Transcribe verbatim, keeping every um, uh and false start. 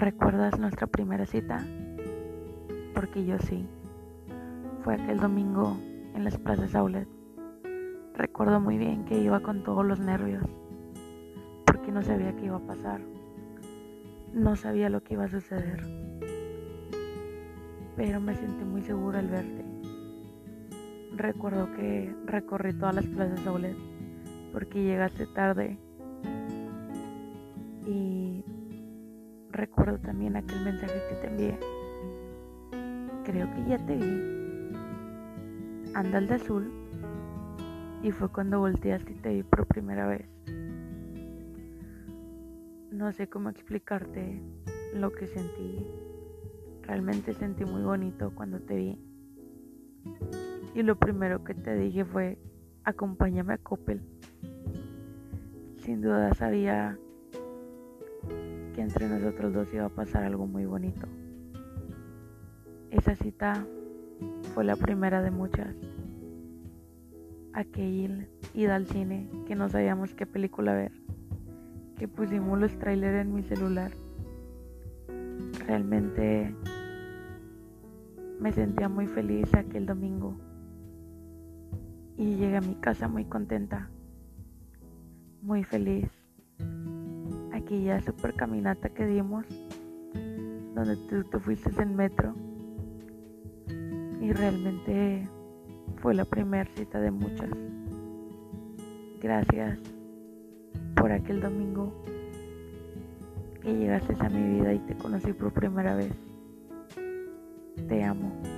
¿Recuerdas nuestra primera cita? Porque yo sí. Fue aquel domingo en las plazas Outlet. Recuerdo muy bien que iba con todos los nervios, porque no sabía qué iba a pasar. No sabía lo que iba a suceder. Pero me sentí muy segura al verte. Recuerdo que recorrí todas las plazas Outlet porque llegaste tarde. Y recuerdo también aquel mensaje que te envié. Creo que ya te vi. Anda el de azul. Y fue cuando volteaste y te vi por primera vez. No sé cómo explicarte lo que sentí. Realmente sentí muy bonito cuando te vi. Y lo primero que te dije fue: acompáñame a Coppel. Sin duda sabía que entre nosotros dos iba a pasar algo muy bonito. Esa cita fue la primera de muchas. Aquel ida al cine que no sabíamos qué película ver, que pusimos los trailers en mi celular. Realmente me sentía muy feliz aquel domingo y llegué a mi casa muy contenta, muy feliz. Aquella super caminata que dimos, donde tú te fuiste en metro, y realmente fue la primera cita de muchas. Gracias por aquel domingo que llegaste a mi vida y te conocí por primera vez. Te amo.